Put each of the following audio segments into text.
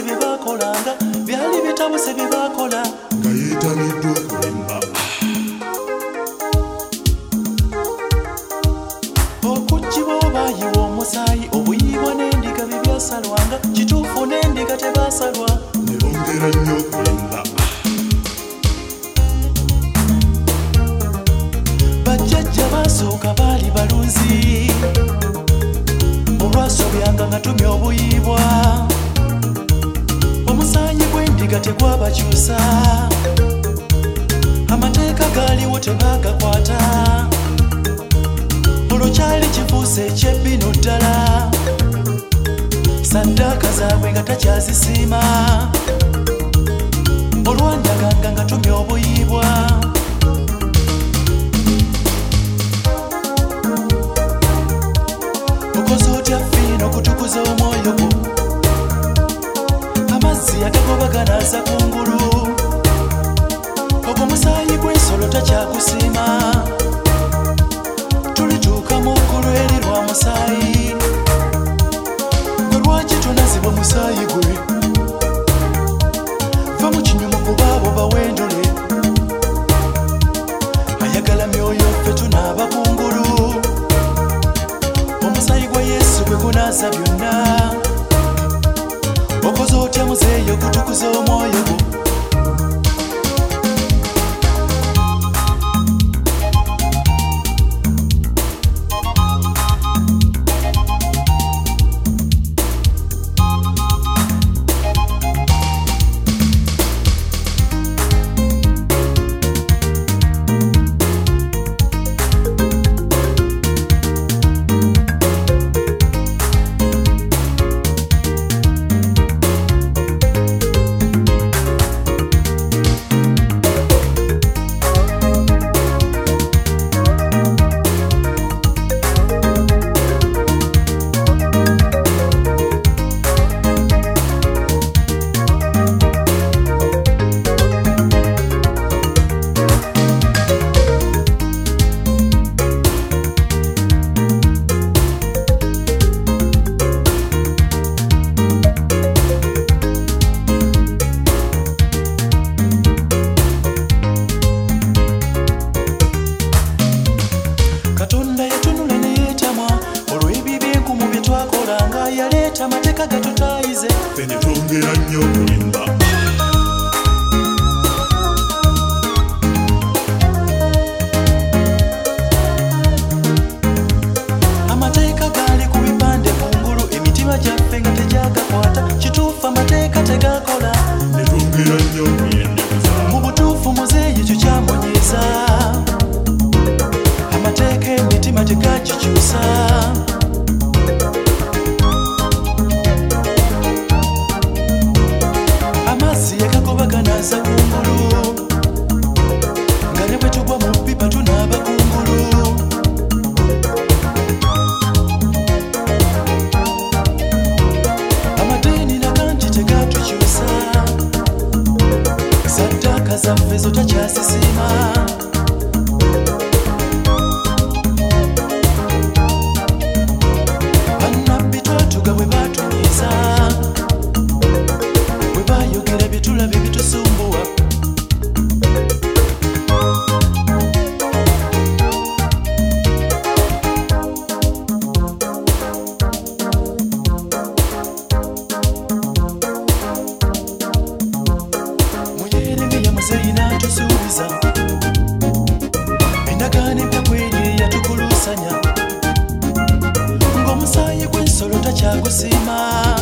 bye bakolanga byali bitabuse bye bakola nga yeetaniddwa okulimba. Okuggyibwa baayiwa omusaayi obuyibwa n'endiga bye byasalwanga kituufu n'endiga tebaasalwa ne bongera nnyo okulimba. Bajjajja basooka baali balunzi olwasobyanga nga tumya obuyibwa omusaayi gw'endiga tegwabakyusa amateeka gaaliwo tebaagakwata olwo kyali kifuuse ekyebbino ddala saddaaka zaabwe nga takyazisiima olwandaganga nga tumya obuyibwa okoze otya fiina okutukuza omwoyo gwo amazzi agagobaganaza kungulu ogwo musaayi gw'ensolo takyakusiima tulituuka mu ggulu eri lwa musaayi gwe lwaki tunazibwa musaayi gwe va mu kinyumu kuba abo bawendole ayagala myoyo ffe tunaaba kungulu omusaayi gwa yesu gwe gunaaza byonna okoze otya muzeeyo okutukuza omwoyo gwo Katonda yatunula ne yeetamwa olw'ebibi enkumu bye twakolanga yaleeta amateeka gatutaayize ffe ne twongera nnyo okulimba. amateeka gaali ku bipande kungulu emitima gyaffe nga tegyagakwata kituufu amateeka tegakola ne twongera nnyo okuyendeeza. mu butuufu muzeeyi ekyo kyamunyiiza amateeka emitima tegagikyusa amazzi yagagobaganaza kungulu nga ne bwe tugwa mu pipa tunaaba kungulu amateeni nagangi tegatukyusa saddaaka zaffe zo takyazisiima bannabbi twatuga bwe batunyiiza bwe baayogera bye tulaba ebitusumbuwa mu Yeremiya muzeeyi n'atusuubiza endagaano empya kweri eyatukulusanya ng'omusaayi gw'ensolo takyagusiima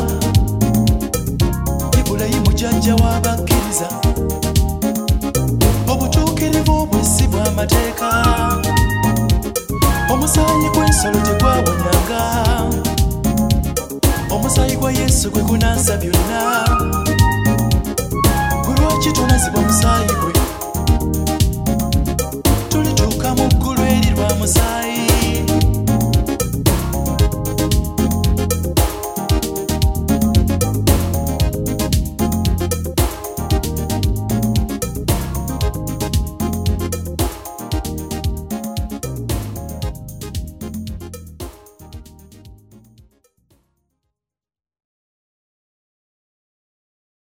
Ibulayimu jjajja w'abakkiriza obutuukirivu obw'essi bw'amateeka omusaayi gw'ensolo tegwawonyanga omusaayi gwa yesu gwe gunaaza byonna gwe lwaki tunazibwa omusaayi gwe